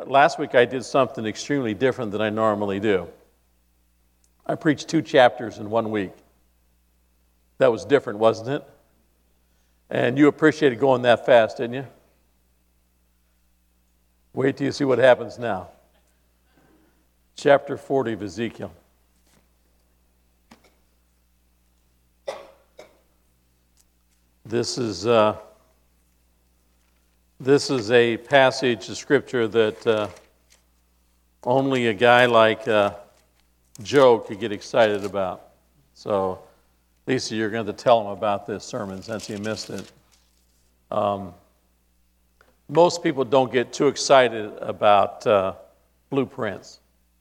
last week I did something extremely different than I normally do. I preached 2 chapters in 1 week. That was different, wasn't it? And you appreciated going that fast, didn't you? Wait till you see what happens now. Chapter 40 of Ezekiel. This is a passage of Scripture that only a guy like Joe could get excited about. So, Lisa, you're going to tell him about this sermon since he missed it. Most people don't get too excited about blueprints,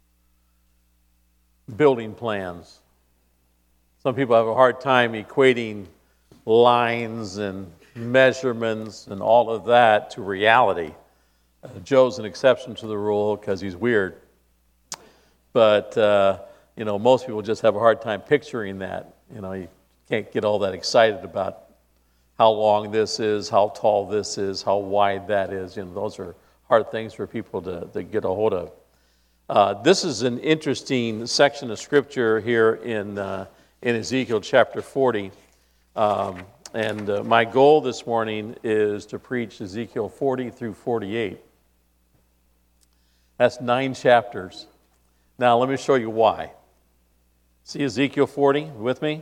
building plans. Some people have a hard time equating lines and measurements and all of that to reality. Joe's an exception to the rule because he's weird. But, most people just have a hard time picturing that. You can't get all that excited about how long this is, how tall this is, how wide that is. Those are hard things for people to get a hold of. This is an interesting section of Scripture here in Ezekiel chapter 40. And my goal this morning is to preach Ezekiel 40 through 48. That's 9 chapters. Now, let me show you why. See Ezekiel 40 with me?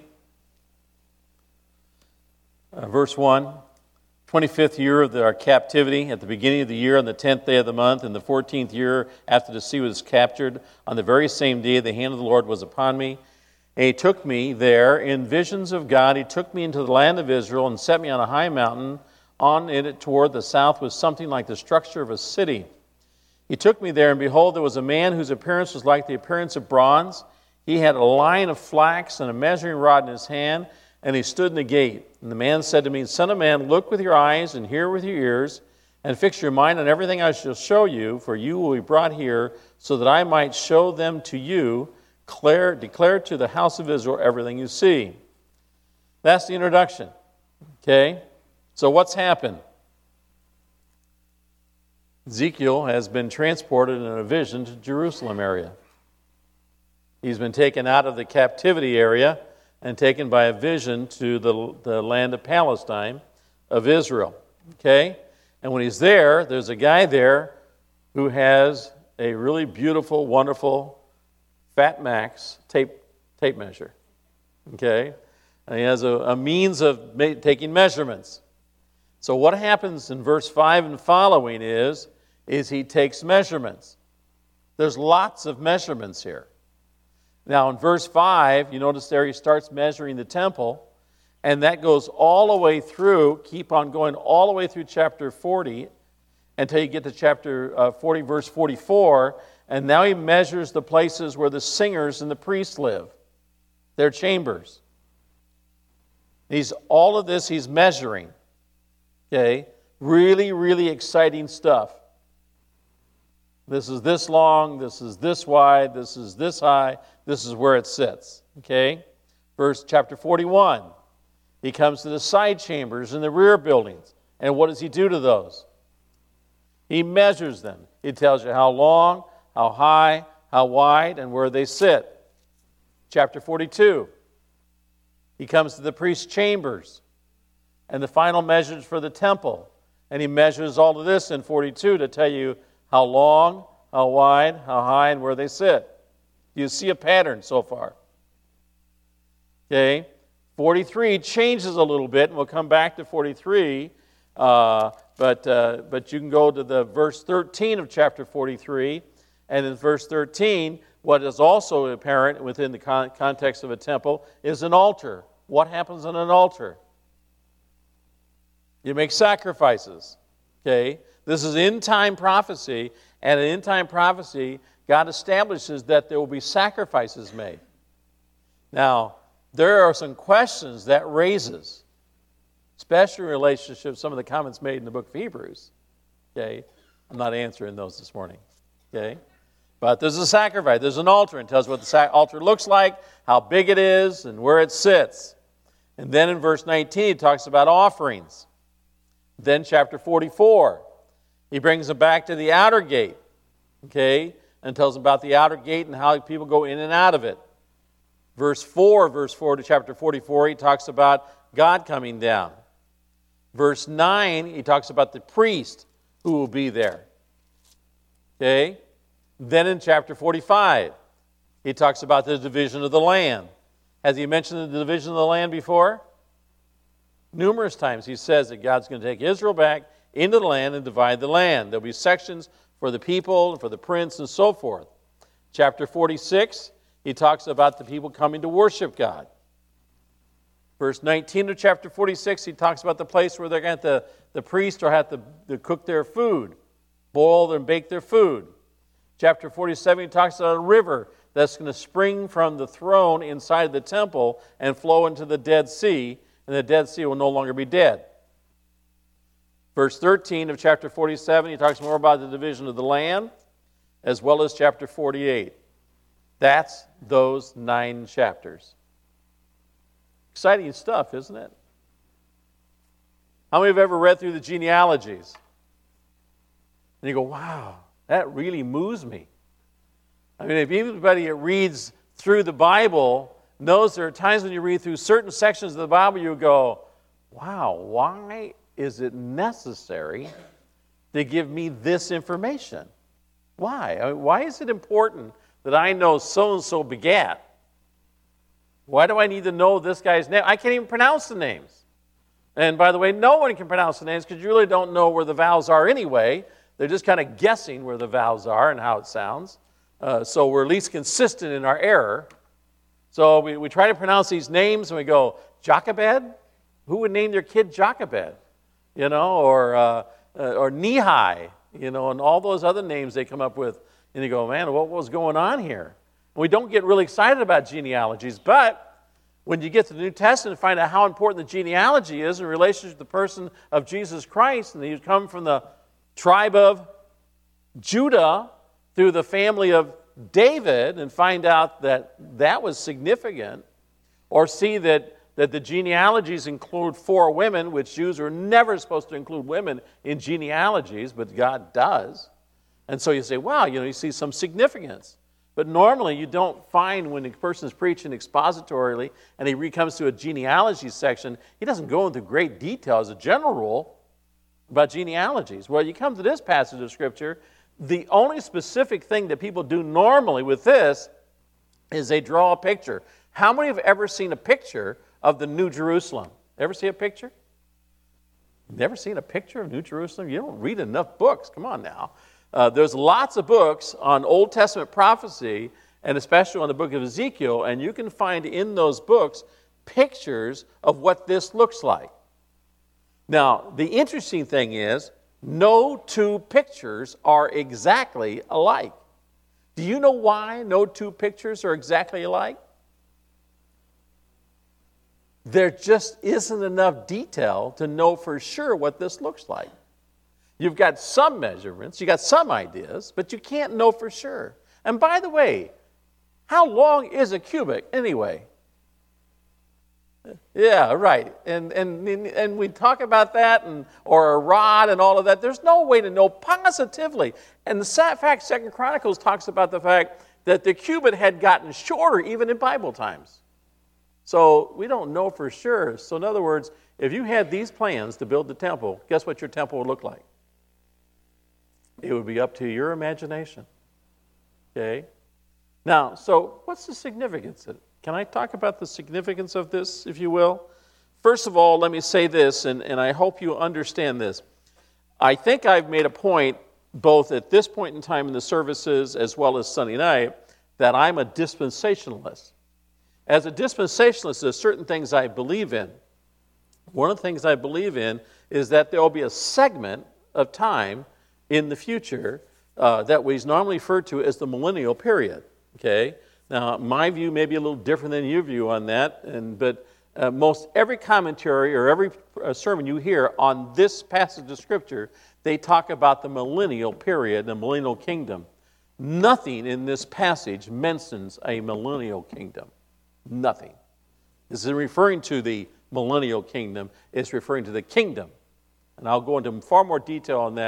Verse 1, 25th year of our captivity, at the beginning of the year, on the 10th day of the month, in the 14th year after the sea was captured, on the very same day the hand of the Lord was upon me. And he took me there in visions of God. He took me into the land of Israel and set me on a high mountain. On it toward the south was something like the structure of a city. He took me there, and behold, there was a man whose appearance was like the appearance of bronze. He had a line of flax and a measuring rod in his hand, and he stood in the gate. And the man said to me, Son of man, look with your eyes and hear with your ears, and fix your mind on everything I shall show you, for you will be brought here so that I might show them to you. Declare to the house of Israel everything you see. That's the introduction. Okay? So what's happened? Ezekiel has been transported in a vision to Jerusalem area. He's been taken out of the captivity area and taken by a vision to the land of Palestine, of Israel. Okay? And when he's there, there's a guy there who has a really beautiful, wonderful Fat Max tape measure. Okay? And he has a means of taking measurements. So what happens in verse 5 and following is he takes measurements. There's lots of measurements here. Now in verse 5, you notice there he starts measuring the temple, and that goes all the way through, keep on going all the way through chapter 40 until you get to chapter 40, verse 44, and now he measures the places where the singers and the priests live, their chambers. All of this he's measuring. Okay? Really, really exciting stuff. This is this long, this is this wide, this is this high, this is where it sits. Okay? Chapter 41. He comes to the side chambers and the rear buildings. And what does he do to those? He measures them. He tells you how long, how high, how wide, and where they sit. Chapter 42. He comes to the priest's chambers and the final measures for the temple. And he measures all of this in 42 to tell you how long, how wide, how high, and where they sit. You see a pattern so far. Okay? 43 changes a little bit, and we'll come back to 43. But you can go to the verse 13 of chapter 43. And in verse 13, what is also apparent within the context of a temple is an altar. What happens on an altar? You make sacrifices. Okay? This is end-time prophecy, and in end-time prophecy, God establishes that there will be sacrifices made. Now, there are some questions that raises, especially in relationship to some of the comments made in the book of Hebrews. Okay? I'm not answering those this morning. Okay? But there's a sacrifice. There's an altar, and it tells what the altar looks like, how big it is, and where it sits. And then in verse 19, it talks about offerings. Then chapter 44, he brings them back to the outer gate. okay, and tells about the outer gate and how people go in and out of it. Verse 4 to chapter 44, he talks about God coming down. Verse 9, he talks about the priest who will be there. Okay? Then in chapter 45, he talks about the division of the land. Has he mentioned the division of the land before? Numerous times he says that God's going to take Israel back into the land and divide the land. There'll be sections for the people, for the prince, and so forth. Chapter 46, he talks about the people coming to worship God. Verse 19 of chapter 46, he talks about the place where they're going to have the priest or have to cook their food, boil and bake their food. Chapter 47, he talks about a river that's going to spring from the throne inside the temple and flow into the Dead Sea, and the Dead Sea will no longer be dead. Verse 13 of chapter 47, he talks more about the division of the land, as well as chapter 48. That's those 9 chapters. Exciting stuff, isn't it? How many have ever read through the genealogies? And you go, wow, that really moves me. I mean, if anybody that reads through the Bible knows there are times when you read through certain sections of the Bible, you go, wow, why is it necessary to give me this information? Why? I mean, why is it important that I know so-and-so begat? Why do I need to know this guy's name? I can't even pronounce the names. And by the way, no one can pronounce the names because you really don't know where the vowels are anyway. They're just kind of guessing where the vowels are and how it sounds. So we're at least consistent in our error. So we try to pronounce these names and we go, Jochebed? Who would name their kid Jochebed? You know, or Nehi, you know, and all those other names they come up with. And you go, man, what was going on here? We don't get really excited about genealogies, but when you get to the New Testament and find out how important the genealogy is in relation to the person of Jesus Christ, and you come from the tribe of Judah through the family of David and find out that that was significant, or see that the genealogies include 4 women, which Jews are never supposed to include women in genealogies, but God does. And so you say, wow, you know, you see some significance. But normally you don't find when a person is preaching expositorily and he comes to a genealogy section, he doesn't go into great detail as a general rule about genealogies. Well, you come to this passage of Scripture, the only specific thing that people do normally with this is they draw a picture. How many have ever seen a picture of the New Jerusalem? Ever see a picture? Never seen a picture of New Jerusalem? You don't read enough books. Come on now. There's lots of books on Old Testament prophecy, and especially on the book of Ezekiel, and you can find in those books pictures of what this looks like. Now, the interesting thing is, no 2 pictures are exactly alike. Do you know why no 2 pictures are exactly alike? There just isn't enough detail to know for sure what this looks like. You've got some measurements, you've got some ideas, but you can't know for sure. And by the way, how long is a cubit anyway? Yeah, right. And we talk about that, or a rod and all of that. There's no way to know positively. And the fact, 2 Chronicles talks about the fact that the cubit had gotten shorter even in Bible times. So we don't know for sure. So in other words, if you had these plans to build the temple, guess what your temple would look like? It would be up to your imagination. Okay? Now, so what's the significance of it? Can I talk about the significance of this, if you will? First of all, let me say this, and I hope you understand this. I think I've made a point, both at this point in time in the services as well as Sunday night, that I'm a dispensationalist. As a dispensationalist, there's certain things I believe in. One of the things I believe in is that there will be a segment of time in the future that is normally referred to as the millennial period. Okay? Now, my view may be a little different than your view on that, but most every commentary or every sermon you hear on this passage of Scripture, they talk about the millennial period, the millennial kingdom. Nothing in this passage mentions a millennial kingdom. Nothing. This is referring to the millennial kingdom. It's referring to the kingdom. And I'll go into far more detail on that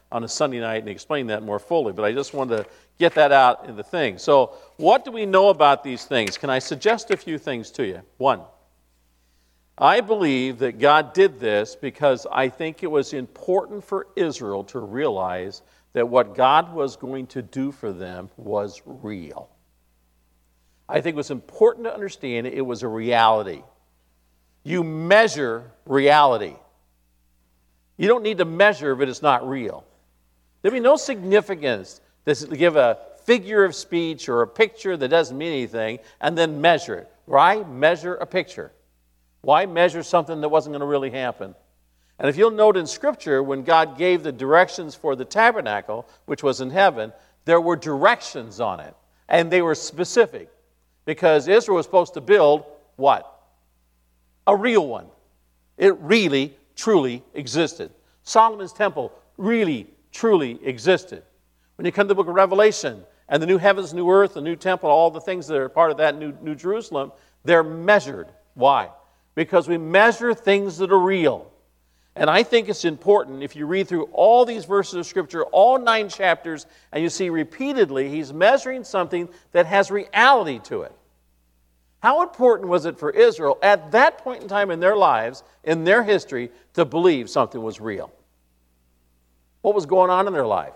on a Sunday night and explain that more fully, but I just wanted to get that out in the thing. So what do we know about these things? Can I suggest a few things to you? One, I believe that God did this because I think it was important for Israel to realize that what God was going to do for them was real. I think it was important to understand it was a reality. You measure reality. You don't need to measure if it is not real. There'd be no significance to give a figure of speech or a picture that doesn't mean anything and then measure it. Why measure a picture? Why measure something that wasn't going to really happen? And if you'll note in Scripture, when God gave the directions for the tabernacle, which was in heaven, there were directions on it. And they were specific. Because Israel was supposed to build what? A real one. It really, truly existed. Solomon's temple really, truly existed. When you come to the book of Revelation, and the new heavens, new earth, the new temple, all the things that are part of that new Jerusalem, they're measured. Why? Because we measure things that are real. And I think it's important, if you read through all these verses of Scripture, all 9 chapters, and you see repeatedly he's measuring something that has reality to it. How important was it for Israel at that point in time in their lives, in their history, to believe something was real? What was going on in their life?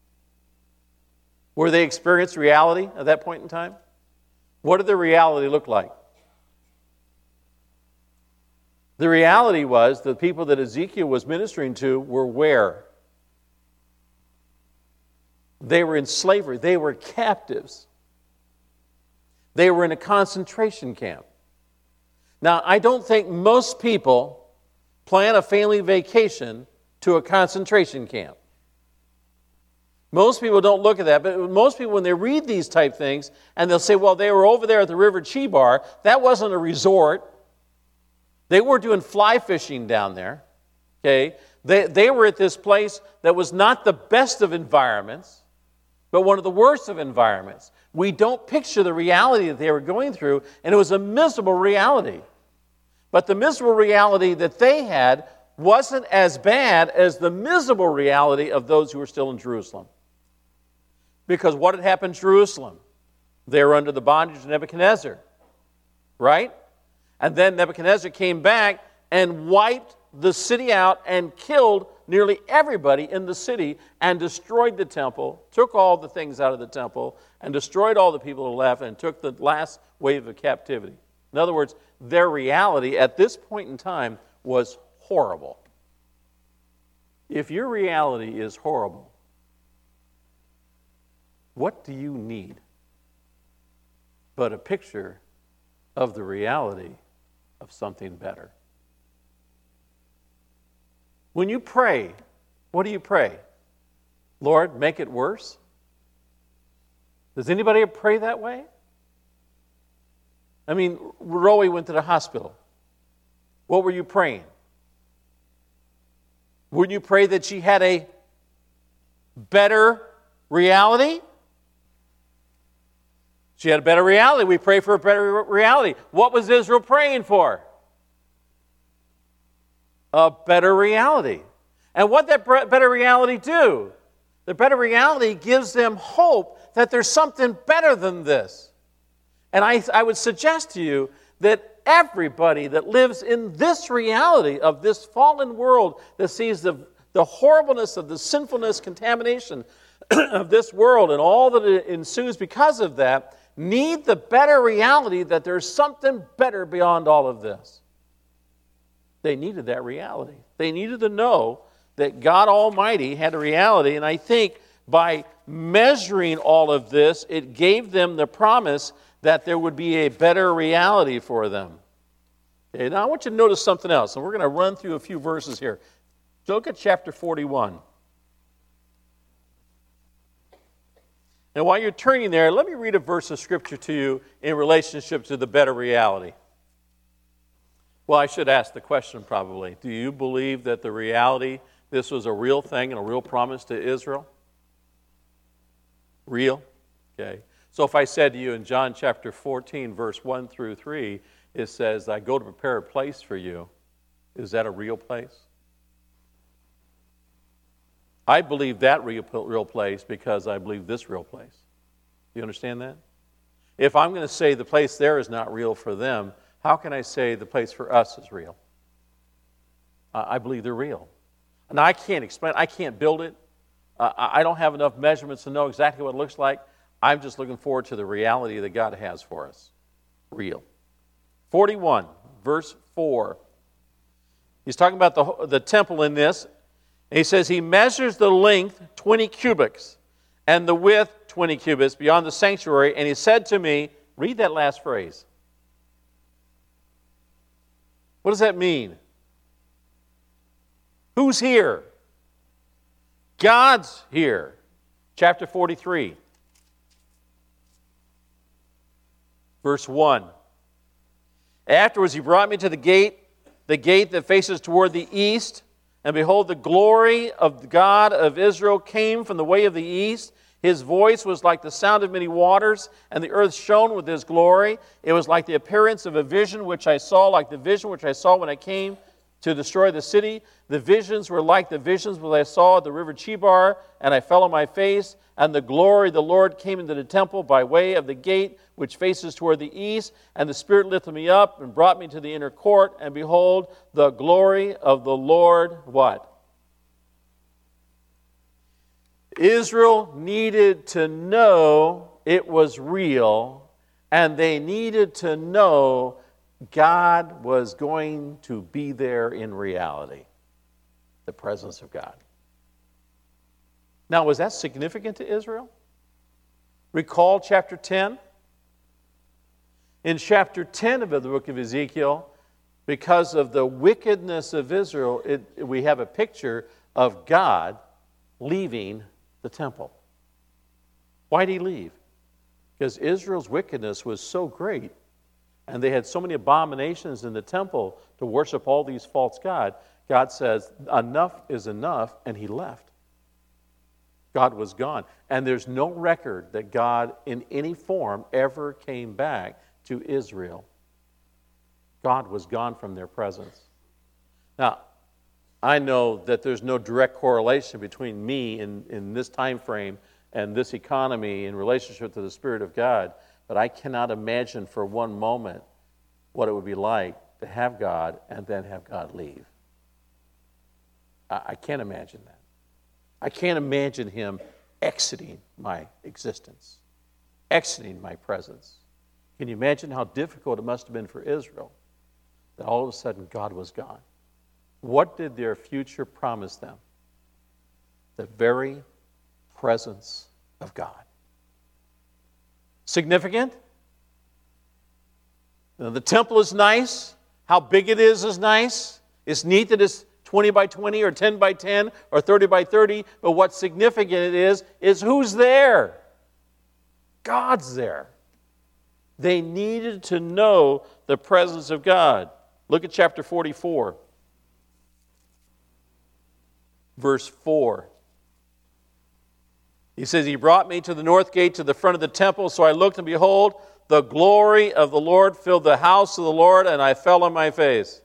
Were they experiencing reality at that point in time? What did the reality look like? The reality was the people that Ezekiel was ministering to were where? They were in slavery. They were captives. They were in a concentration camp. Now, I don't think most people plan a family vacation to a concentration camp. Most people don't look at that, but most people, when they read these type things, and they'll say, well, they were over there at the River Chebar. That wasn't a resort. They weren't doing fly fishing down there. Okay? They were at this place that was not the best of environments, but one of the worst of environments. We don't picture the reality that they were going through, and it was a miserable reality. But the miserable reality that they had wasn't as bad as the miserable reality of those who were still in Jerusalem. Because what had happened in Jerusalem? They were under the bondage of Nebuchadnezzar, right? And then Nebuchadnezzar came back and wiped the city out and killed nearly everybody in the city and destroyed the temple, took all the things out of the temple, and destroyed all the people who left and took the last wave of captivity. In other words, their reality at this point in time was horrible. If your reality is horrible, what do you need but a picture of the reality of something better? When you pray, what do you pray? Lord, make it worse? Does anybody pray that way? I mean, Rowie went to the hospital. What were you praying? Wouldn't you pray that she had a better reality? She had a better reality. We pray for a better reality. What was Israel praying for? A better reality. And what did that better reality do? The better reality gives them hope that there's something better than this. And I would suggest to you that everybody that lives in this reality of this fallen world that sees the horribleness of the sinfulness, contamination of this world and all that ensues because of that, need the better reality that there's something better beyond all of this. They needed that reality. They needed to know that God Almighty had a reality, and I think by measuring all of this, it gave them the promise that there would be a better reality for them. Okay, now I want you to notice something else, and we're going to run through a few verses here. Look at chapter 41. And while you're turning there, let me read a verse of Scripture to you in relationship to the better reality. Well, I should ask the question probably. Do you believe that the reality, this was a real thing and a real promise to Israel? Real? Okay. So if I said to you in John chapter 14, verse 1 through 3, it says, I go to prepare a place for you. Is that a real place? I believe that real place because I believe this real place. Do you understand that? If I'm going to say the place there is not real for them, how can I say the place for us is real? I believe they're real. And I can't explain, I can't build it. I don't have enough measurements to know exactly what it looks like. I'm just looking forward to the reality that God has for us. Real. 41, verse 4. He's talking about the temple in this. And he says, he measures the length 20 cubits and the width 20 cubits beyond the sanctuary. And he said to me, read that last phrase. What does that mean? Who's here? God's here. Chapter 43. Verse 1. Afterwards he brought me to the gate that faces toward the east, and behold, the glory of the God of Israel came from the way of the east. His voice was like the sound of many waters, and the earth shone with his glory. It was like the appearance of a vision which I saw, like the vision which I saw when I came to destroy the city. The visions were like the visions which I saw at the river Chebar, and I fell on my face, and the glory of the Lord came into the temple by way of the gate which faces toward the east, and the Spirit lifted me up and brought me to the inner court, and behold, the glory of the Lord, what? Israel needed to know it was real, and they needed to know God was going to be there in reality, the presence of God. Now, was that significant to Israel? Recall chapter 10. In chapter 10 of the book of Ezekiel, because of the wickedness of Israel, we have a picture of God leaving the temple. Why did he leave? Because Israel's wickedness was so great, and they had so many abominations in the temple to worship all these false gods. God says, enough is enough, and he left. God was gone. And there's no record that God in any form ever came back to Israel. God was gone from their presence. Now, I know that there's no direct correlation between me in this time frame and this economy in relationship to the Spirit of God, but I cannot imagine for one moment what it would be like to have God and then have God leave. I can't imagine that. I can't imagine him exiting my existence, exiting my presence. Can you imagine how difficult it must have been for Israel that all of a sudden God was gone? What did their future promise them? The very presence of God. Significant? Now, the temple is nice. How big it is nice. It's neat that it's 20 by 20 or 10 by 10 or 30 by 30. But what's significant it is who's there? God's there. They needed to know the presence of God. Look at chapter 44. Verse 4. He says, he brought me to the north gate to the front of the temple. So I looked, and behold, the glory of the Lord filled the house of the Lord, and I fell on my face.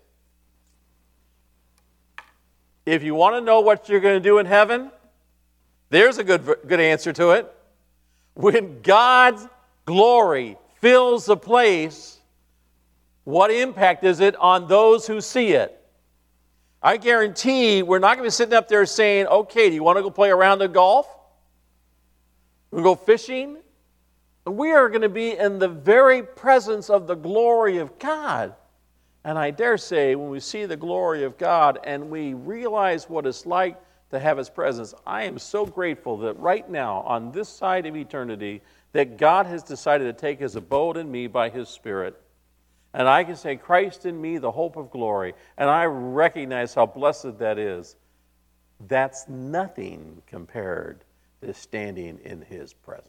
If you want to know what you're going to do in heaven, there's a good answer to it. When God's glory fills the place, what impact is it on those who see it? I guarantee we're not going to be sitting up there saying, okay, do you want to go play a round of golf? We'll go fishing? We are going to be in the very presence of the glory of God. And I dare say, when we see the glory of God and we realize what it's like to have his presence, I am so grateful that right now, on this side of eternity, that God has decided to take his abode in me by his Spirit. And I can say, Christ in me, the hope of glory. And I recognize how blessed that is. That's nothing compared to standing in his presence.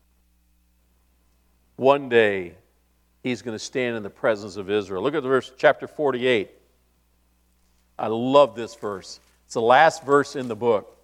One day, he's going to stand in the presence of Israel. Look at the verse, chapter 48. I love this verse. It's the last verse in the book.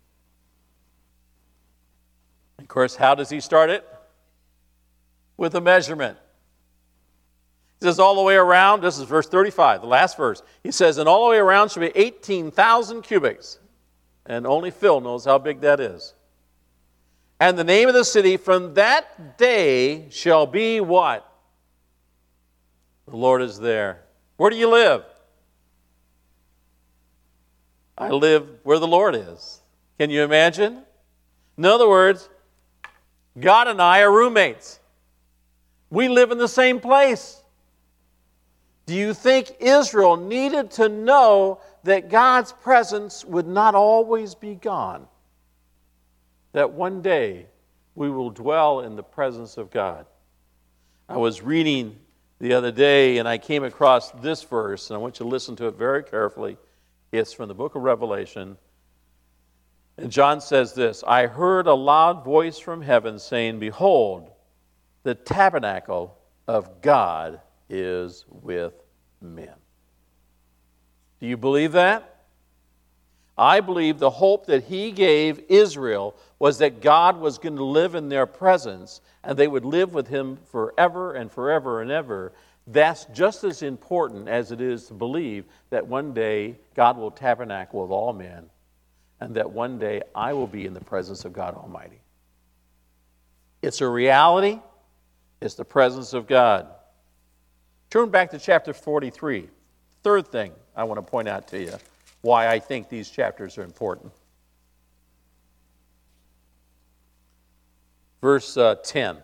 Of course, how does he start it? With a measurement. He says all the way around, this is verse 35, the last verse. He says, and all the way around should be 18,000 cubits. And only Phil knows how big that is. And the name of the city from that day shall be what? The Lord is there. Where do you live? I live where the Lord is. Can you imagine? In other words, God and I are roommates. We live in the same place. Do you think Israel needed to know that God's presence would not always be gone? That one day we will dwell in the presence of God. I was reading the other day and I came across this verse, and I want you to listen to it very carefully. It's from the book of Revelation. And John says this, I heard a loud voice from heaven saying, Behold, the tabernacle of God is with men. Do you believe that? I believe the hope that he gave Israel was that God was going to live in their presence and they would live with him forever and forever and ever. That's just as important as it is to believe that one day God will tabernacle with all men and that one day I will be in the presence of God Almighty. It's a reality. It's the presence of God. Turn back to chapter 43. Third thing I want to point out to you, why I think these chapters are important. Verse 10. It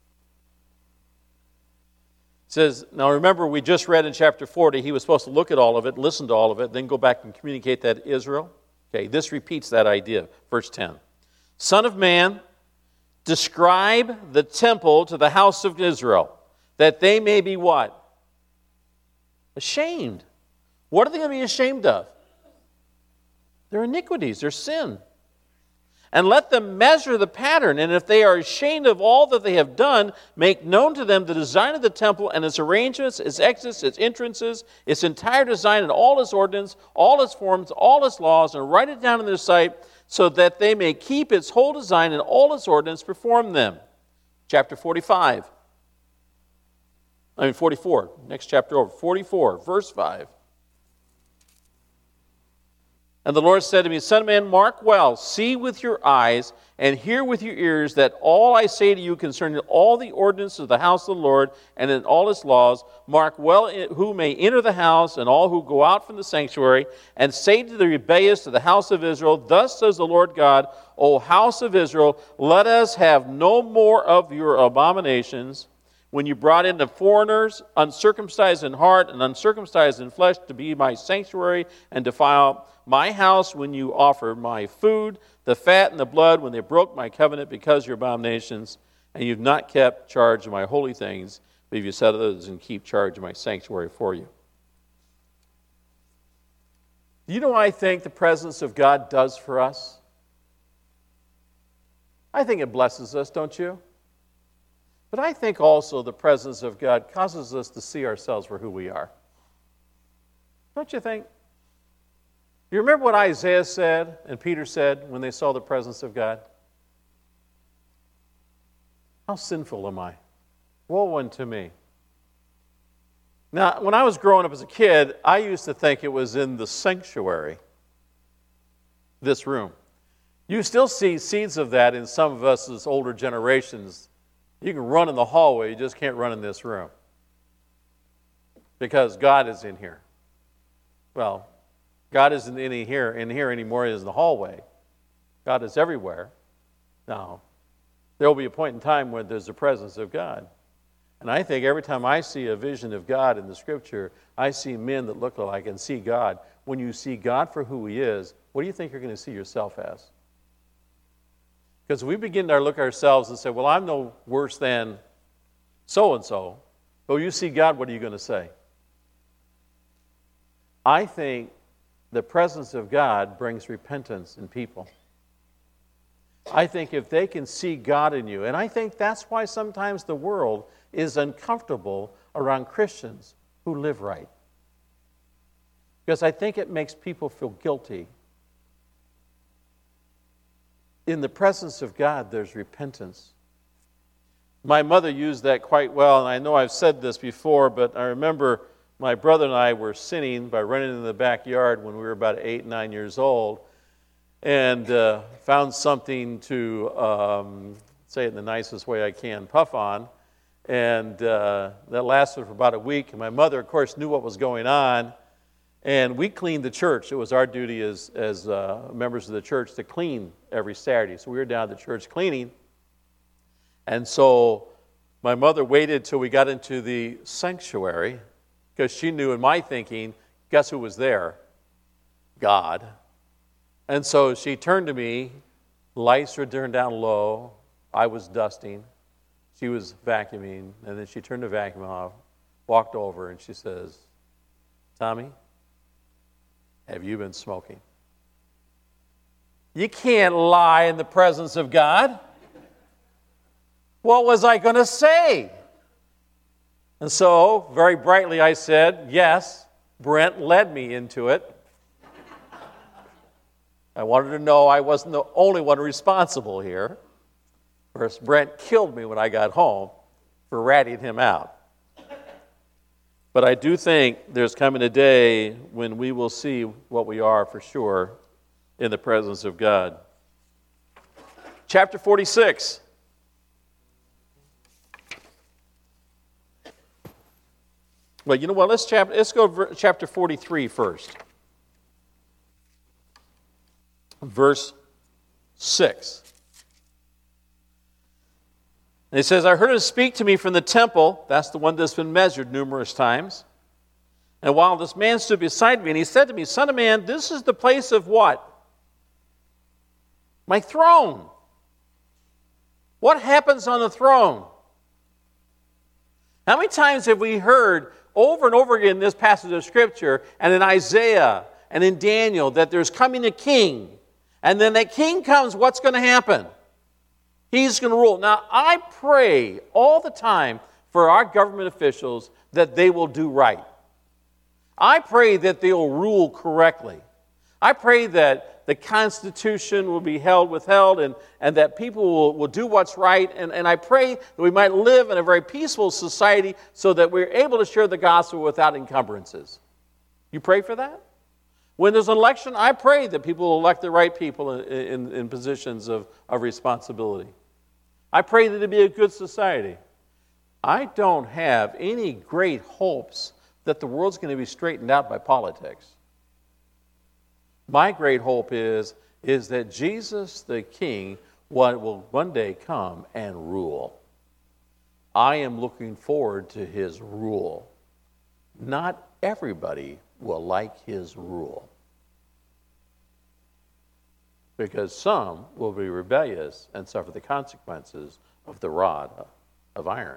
says, now remember we just read in chapter 40, he was supposed to look at all of it, listen to all of it, then go back and communicate that to Israel. Okay, this repeats that idea. Verse 10. Son of man, describe the temple to the house of Israel, that they may be what? Ashamed. What are they going to be ashamed of? Their iniquities, their sin. And let them measure the pattern, and if they are ashamed of all that they have done, make known to them the design of the temple and its arrangements, its exits, its entrances, its entire design and all its ordinance, all its forms, all its laws, and write it down in their sight, so that they may keep its whole design and all its ordinance, perform them. Chapter 44. Next chapter over. 44, verse 5. And the Lord said to me, Son of man, mark well, see with your eyes, and hear with your ears, that all I say to you concerning all the ordinances of the house of the Lord, and in all its laws, mark well who may enter the house, and all who go out from the sanctuary, and say to the rebellious, to the house of Israel, Thus says the Lord God, O house of Israel, let us have no more of your abominations, when you brought in the foreigners, uncircumcised in heart and uncircumcised in flesh, to be my sanctuary and defile my house, when you offer my food, the fat and the blood, when they broke my covenant because of your abominations, and you've not kept charge of my holy things, but you set others and keep charge of my sanctuary for you. Do you know what I think the presence of God does for us? I think it blesses us, don't you? But I think also the presence of God causes us to see ourselves for who we are. Don't you think? You remember what Isaiah said and Peter said when they saw the presence of God? How sinful am I? Woe unto me. Now, when I was growing up as a kid, I used to think it was in the sanctuary, this room. You still see seeds of that in some of us as older generations. You can run in the hallway, you just can't run in this room. Because God is in here. Well, God isn't in here anymore, He is in the hallway. God is everywhere. Now, there will be a point in time when there's the presence of God. And I think every time I see a vision of God in the Scripture, I see men that look alike and see God. When you see God for who He is, what do you think you're going to see yourself as? Because we begin to look at ourselves and say, well, I'm no worse than so-and-so. But when you see God, what are you going to say? I think the presence of God brings repentance in people. I think if they can see God in you, and I think that's why sometimes the world is uncomfortable around Christians who live right. Because I think it makes people feel guilty. In the presence of God, there's repentance. My mother used that quite well, and I know I've said this before, but I remember my brother and I were sinning by running in the backyard when we were about 8, 9 years old. and found something to, say it in the nicest way I can, puff on. And that lasted for about a week. And my mother, of course, knew what was going on. And we cleaned the church. It was our duty as members of the church to clean every Saturday. So we were down at the church cleaning. And so my mother waited till we got into the sanctuary because she knew in my thinking, guess who was there? God. And so she turned to me, lights were turned down low, I was dusting, she was vacuuming, and then she turned the vacuum off, walked over, and she says, Tommy, have you been smoking? You can't lie in the presence of God. What was I going to say? And so, very brightly I said, yes, Brent led me into it. I wanted to know I wasn't the only one responsible here. Of course, Brent killed me when I got home for ratting him out. But I do think there's coming a day when we will see what we are for sure in the presence of God. Chapter 46. Well, you know what? Let's go to chapter 43 first. Verse 6. And it says, I heard him speak to me from the temple. That's the one that's been measured numerous times. And while this man stood beside me, and he said to me, Son of man, this is the place of what? My throne. What happens on the throne? How many times have we heard over and over again in this passage of Scripture and in Isaiah and in Daniel that there's coming a king, and then that king comes, what's going to happen? He's going to rule. Now, I pray all the time for our government officials that they will do right. I pray that they will rule correctly. I pray that the Constitution will be withheld and that people will do what's right. And I pray that we might live in a very peaceful society so that we're able to share the gospel without encumbrances. You pray for that? When there's an election, I pray that people will elect the right people in positions of responsibility. I pray that it be a good society. I don't have any great hopes that the world's going to be straightened out by politics. My great hope is that Jesus the King will one day come and rule. I am looking forward to his rule. Not everybody will like his rule, because some will be rebellious and suffer the consequences of the rod of iron.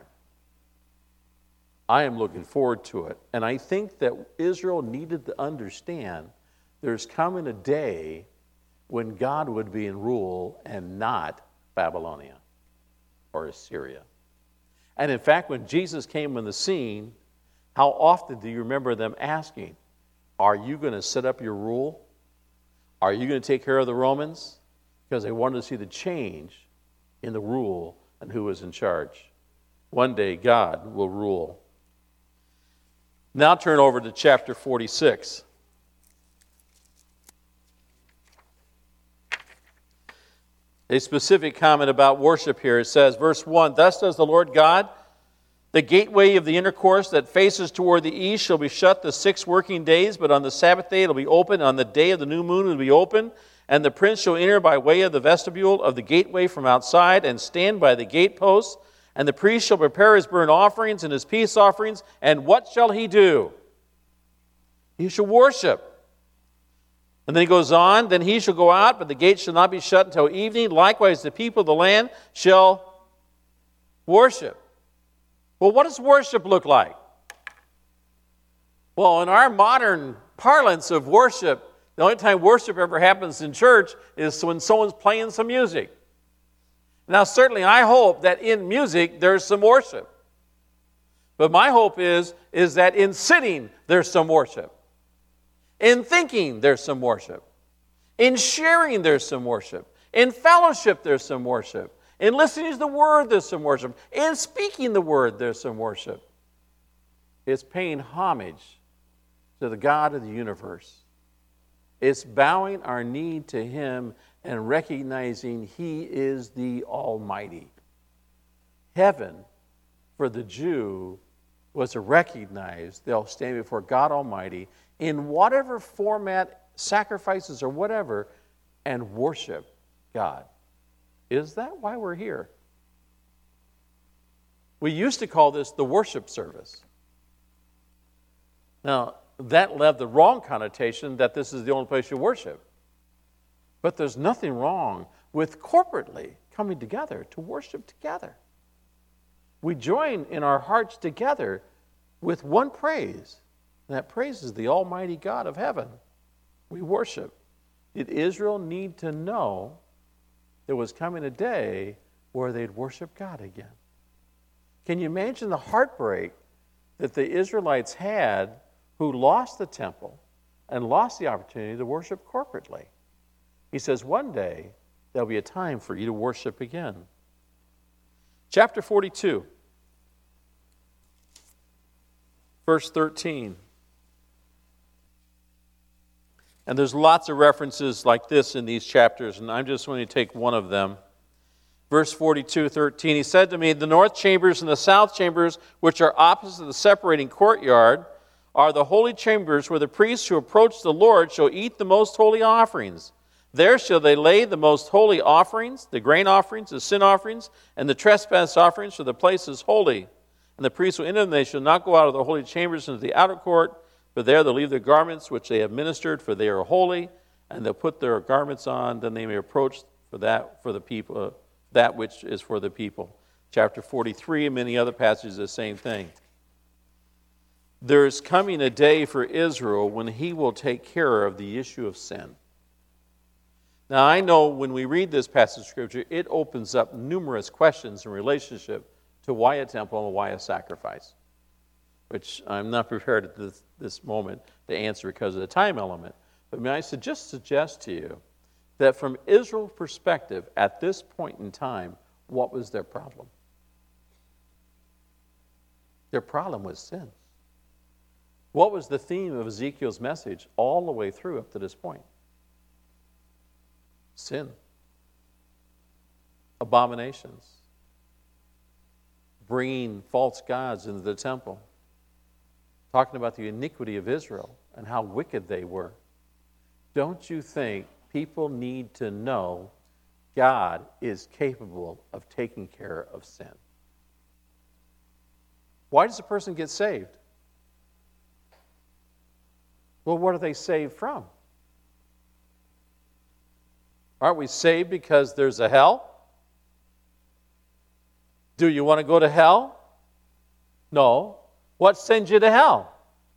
I am looking forward to it. And I think that Israel needed to understand there's coming a day when God would be in rule and not Babylonia or Assyria. And in fact, when Jesus came on the scene, how often do you remember them asking, are you going to set up your rule? Are you going to take care of the Romans? Because they wanted to see the change in the rule and who was in charge. One day, God will rule. Now turn over to chapter 46. A specific comment about worship here. It says, verse 1, Thus does the Lord God, the gateway of the inner course that faces toward the east shall be shut the 6 working days, but on the Sabbath day it will be open. On the day of the new moon it will be open. And the prince shall enter by way of the vestibule of the gateway from outside and stand by the gateposts. And the priest shall prepare his burnt offerings and his peace offerings. And what shall he do? He shall worship. And then he goes on, Then he shall go out, but the gate shall not be shut until evening. Likewise the people of the land shall worship. Well, what does worship look like? Well, in our modern parlance of worship, the only time worship ever happens in church is when someone's playing some music. Now, certainly I hope that in music there's some worship. But my hope is that in sitting there's some worship. In thinking there's some worship. In sharing there's some worship. In fellowship there's some worship. In listening to the word, there's some worship. In speaking the word, there's some worship. It's paying homage to the God of the universe. It's bowing our knee to him and recognizing he is the Almighty. Heaven, for the Jew, was to recognize they'll stand before God Almighty in whatever format, sacrifices or whatever, and worship God. Is that why we're here? We used to call this the worship service. Now, that left the wrong connotation that this is the only place you worship. But there's nothing wrong with corporately coming together to worship together. We join in our hearts together with one praise, and that praise is the Almighty God of heaven. We worship. Did Israel need to know there was coming a day where they'd worship God again? Can you imagine the heartbreak that the Israelites had who lost the temple and lost the opportunity to worship corporately? He says, one day there'll be a time for you to worship again. Chapter 42, verse 13. And there's lots of references like this in these chapters, and I'm just going to take one of them. Verse 42:13, he said to me, the north chambers and the south chambers, which are opposite the separating courtyard, are the holy chambers where the priests who approach the Lord shall eat the most holy offerings. There shall they lay the most holy offerings, the grain offerings, the sin offerings, and the trespass offerings, for the place is holy. And the priests will enter them, they shall not go out of the holy chambers into the outer court, but there they'll leave their garments which they have ministered, for they are holy, and they'll put their garments on, then they may approach for the people, that which is for the people. Chapter 43 and many other passages, the same thing. There is coming a day for Israel when he will take care of the issue of sin. Now, I know when we read this passage of Scripture, it opens up numerous questions in relationship to why a temple and why a sacrifice, which I'm not prepared at this moment to answer because of the time element. But may I just suggest to you that from Israel's perspective, at this point in time, what was their problem? Their problem was sin. What was the theme of Ezekiel's message all the way through up to this point? Sin. Abominations. Bringing false gods into the temple. Talking about the iniquity of Israel and how wicked they were. Don't you think people need to know God is capable of taking care of sin? Why does a person get saved? Well, what are they saved from? Aren't we saved because there's a hell? Do you want to go to hell? No. What sends you to hell?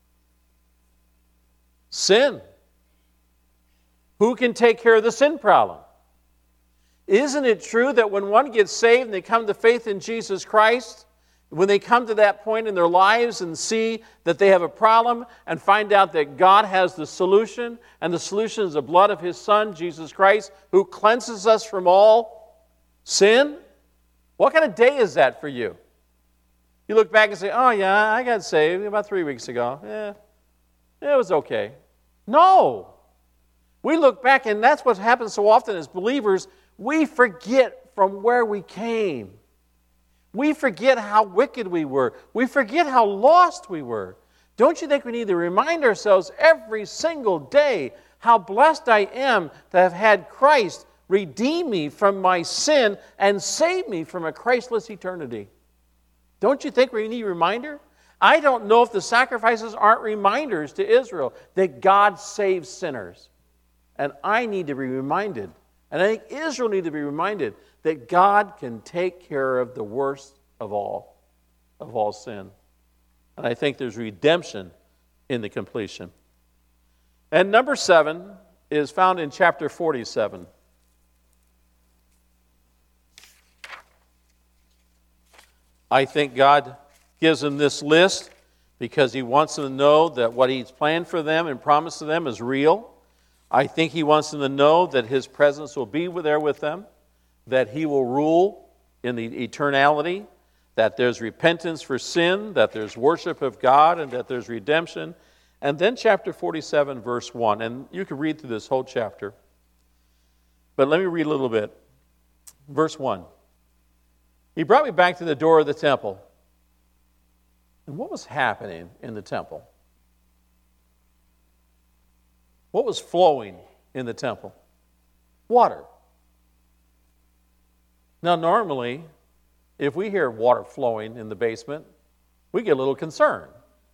Sin. Who can take care of the sin problem? Isn't it true that when one gets saved and they come to faith in Jesus Christ, when they come to that point in their lives and see that they have a problem and find out that God has the solution, and the solution is the blood of His Son, Jesus Christ, who cleanses us from all sin? What kind of day is that for you? You look back and say, oh yeah, I got saved about 3 weeks ago. It was okay. No. We look back, and that's what happens so often as believers. We forget from where we came. We forget how wicked we were. We forget how lost we were. Don't you think we need to remind ourselves every single day how blessed I am to have had Christ redeem me from my sin and save me from a Christless eternity? Don't you think we need a reminder? I don't know if the sacrifices aren't reminders to Israel that God saves sinners. And I need to be reminded, and I think Israel needs to be reminded, that God can take care of the worst of all sin. And I think there's redemption in the completion. And number 7 is found in chapter 47. I think God gives them this list because He wants them to know that what He's planned for them and promised to them is real. I think He wants them to know that His presence will be there with them, that He will rule in the eternality, that there's repentance for sin, that there's worship of God, and that there's redemption. And then chapter 47, verse 1. And you can read through this whole chapter. But let me read a little bit. Verse 1. He brought me back to the door of the temple. And what was happening in the temple? What was flowing in the temple? Water. Now, normally, if we hear water flowing in the basement, we get a little concerned.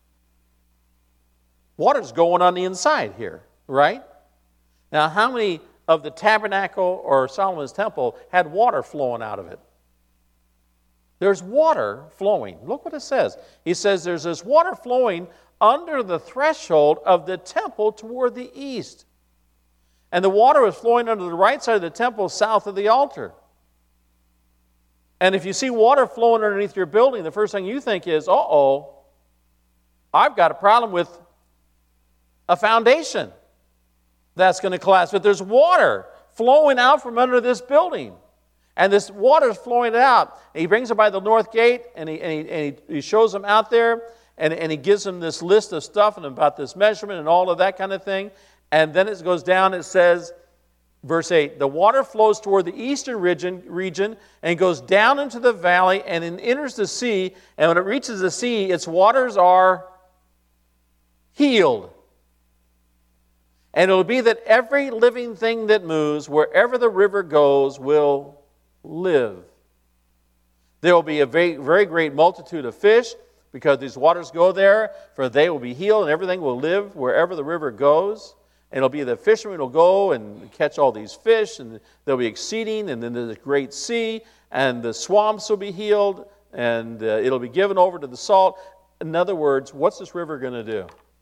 Water's going on the inside here, right? Now, how many of the tabernacle or Solomon's temple had water flowing out of it? There's water flowing. Look what it says. He says there's this water flowing under the threshold of the temple toward the east. And the water was flowing under the right side of the temple south of the altar. And if you see water flowing underneath your building, the first thing you think is, uh-oh, I've got a problem with a foundation that's going to collapse. But there's water flowing out from under this building. And this water is flowing out. And he brings them by the north gate, and he shows them out there, and he gives them this list of stuff and about this measurement and all of that kind of thing. And then it goes down, it says, verse 8, the water flows toward the eastern region and goes down into the valley and it enters the sea. And when it reaches the sea, its waters are healed. And it will be that every living thing that moves, wherever the river goes, will live. There will be a very, very great multitude of fish, because these waters go there, for they will be healed, and everything will live wherever the river goes. And it'll be the fishermen will go and catch all these fish, and they'll be exceeding, and then there's a great sea, and the swamps will be healed, and it'll be given over to the salt. In other words, what's this river going to do?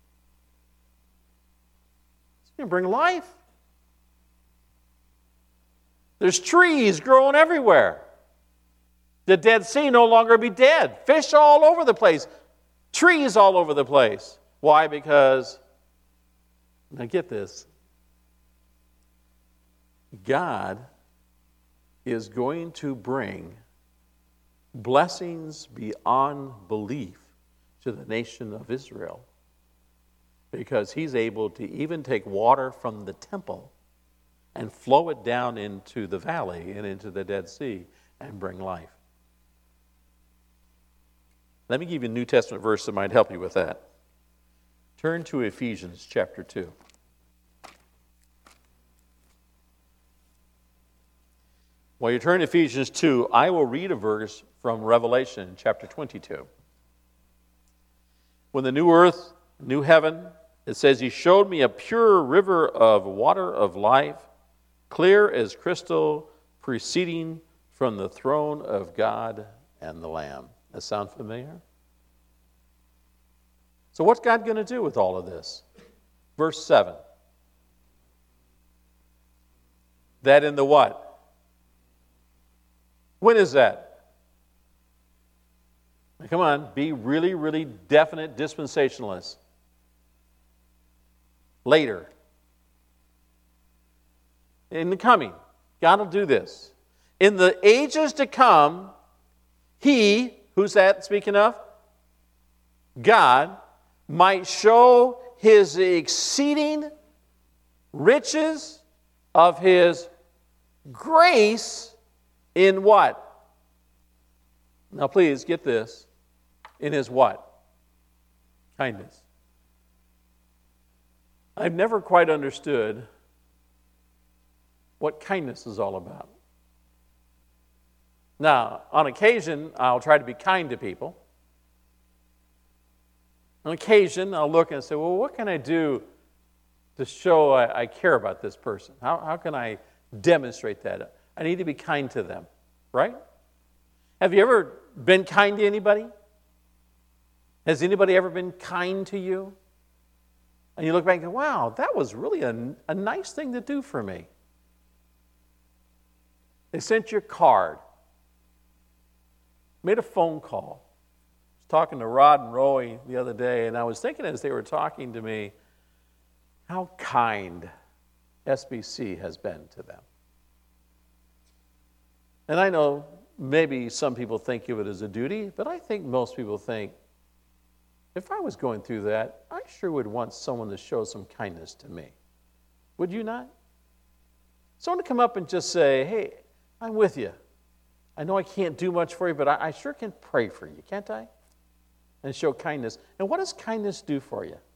It's going to bring life. There's trees growing everywhere. The Dead Sea no longer be dead. Fish all over the place. Trees all over the place. Why? Because, now get this, God is going to bring blessings beyond belief to the nation of Israel, because he's able to even take water from the temple and flow it down into the valley and into the Dead Sea and bring life. Let me give you a New Testament verse that might help you with that. Turn to Ephesians chapter 2. While you turn to Ephesians 2, I will read a verse from Revelation chapter 22. When the new earth, new heaven, it says, he showed me a pure river of water of life, clear as crystal, proceeding from the throne of God and the Lamb. That sound familiar? So what's God going to do with all of this? Verse 7. That in the what? When is that? Now, come on, be really, really definite dispensationalists. Later. In the coming. God will do this. In the ages to come, he, who's that speaking of? God might show his exceeding riches of his grace in what? Now please get this. In his what? Kindness. I've never quite understood what kindness is all about. Now, on occasion, I'll try to be kind to people. On occasion, I'll look and say, well, what can I do to show I care about this person? How can I demonstrate that? I need to be kind to them, right? Have you ever been kind to anybody? Has anybody ever been kind to you? And you look back and go, wow, that was really a nice thing to do for me. They sent you a card. Made a phone call. I was talking to Rod and Roy the other day, and I was thinking as they were talking to me, how kind SBC has been to them. And I know maybe some people think of it as a duty, but I think most people think, if I was going through that, I sure would want someone to show some kindness to me. Would you not? Someone to come up and just say, hey, I'm with you. I know I can't do much for you, but I sure can pray for you, can't I? And show kindness. And what does kindness do for you?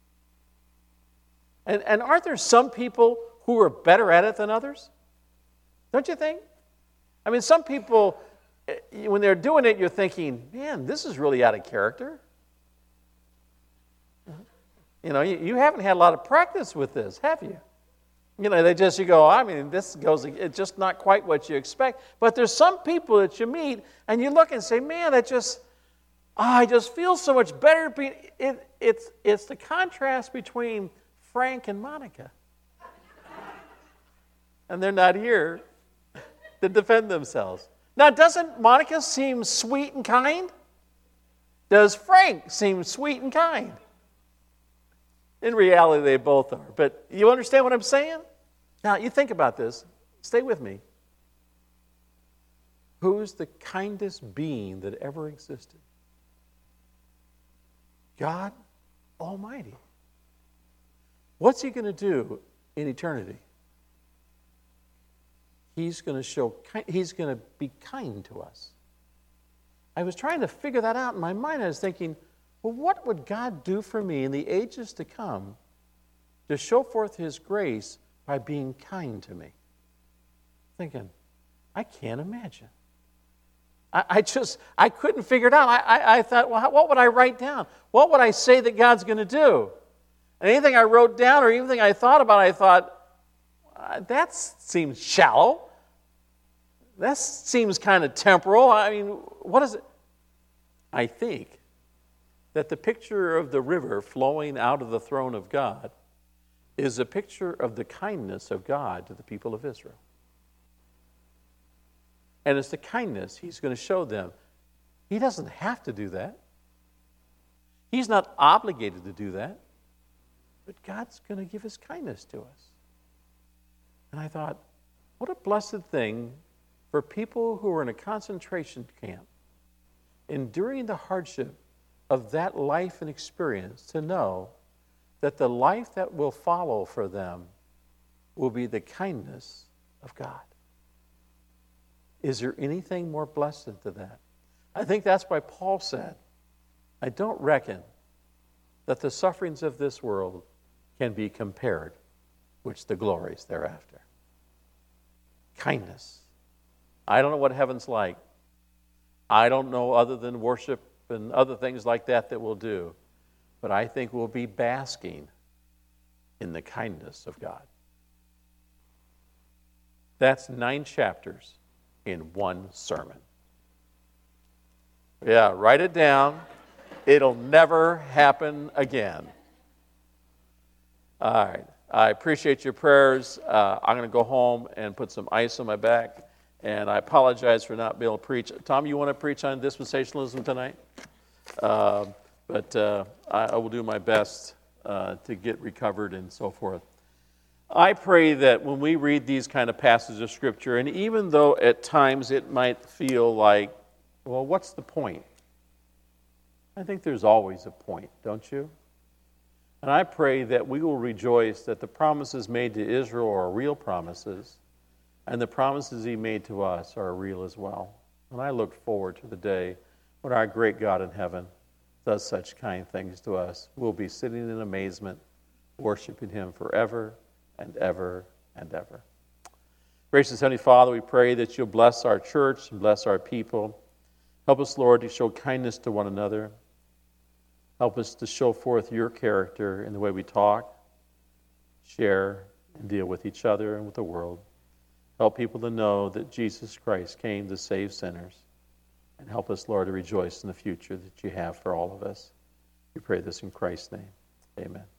And aren't there some people who are better at it than others? Don't you think? I mean, some people, when they're doing it, you're thinking, man, this is really out of character. You know, you haven't had a lot of practice with this, have you? You know, you go, I mean, it's just not quite what you expect. But there's some people that you meet, and you look and say, man, I just feel so much better. It's the contrast between Frank and Monica. And they're not here to defend themselves. Now, doesn't Monica seem sweet and kind? Does Frank seem sweet and kind? In reality, they both are. But you understand what I'm saying? Now, you think about this. Stay with me. Who's the kindest being that ever existed? God Almighty. What's He going to do in eternity? He's going to be kind to us. I was trying to figure that out in my mind. I was thinking, well, what would God do for me in the ages to come to show forth His grace by being kind to me? Thinking, I can't imagine. I couldn't figure it out. I thought, well, what would I write down? What would I say that God's going to do? And anything I wrote down or anything I thought about, I thought, that seems shallow. That seems kind of temporal. I mean, what is it? I think that the picture of the river flowing out of the throne of God is a picture of the kindness of God to the people of Israel. And it's the kindness He's going to show them. He doesn't have to do that. He's not obligated to do that. But God's going to give His kindness to us. And I thought, what a blessed thing for people who are in a concentration camp, enduring the hardship of that life and experience, to know that the life that will follow for them will be the kindness of God. Is there anything more blessed than that? I think that's why Paul said, I don't reckon that the sufferings of this world can be compared with the glories thereafter. Kindness. I don't know what heaven's like. I don't know other than worship and other things like that we'll do. But I think we'll be basking in the kindness of God. That's 9 chapters in one sermon. Yeah, write it down. It'll never happen again. All right. I appreciate your prayers. I'm going to go home and put some ice on my back. And I apologize for not being able to preach. Tom, you want to preach on dispensationalism tonight? But I will do my best to get recovered and so forth. I pray that when we read these kind of passages of Scripture, and even though at times it might feel like, well, what's the point? I think there's always a point, don't you? And I pray that we will rejoice that the promises made to Israel are real promises, and the promises He made to us are real as well. And I look forward to the day when our great God in heaven does such kind things to us. We'll be sitting in amazement, worshiping Him forever and ever and ever. Gracious Heavenly Father, we pray that You'll bless our church and bless our people. Help us, Lord, to show kindness to one another. Help us to show forth Your character in the way we talk, share, and deal with each other and with the world. Help people to know that Jesus Christ came to save sinners. And help us, Lord, to rejoice in the future that You have for all of us. We pray this in Christ's name. Amen.